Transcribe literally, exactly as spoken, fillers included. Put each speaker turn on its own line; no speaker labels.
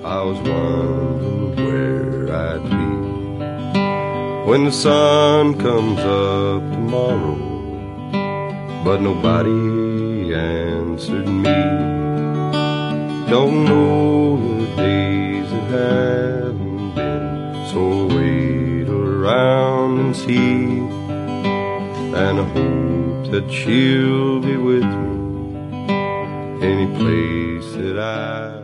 I was wondering where I'd be when the sun comes up tomorrow, but nobody answered me. Don't know the days that haven't been, so I'll wait around and see, and I hope that she'll be with me any place that I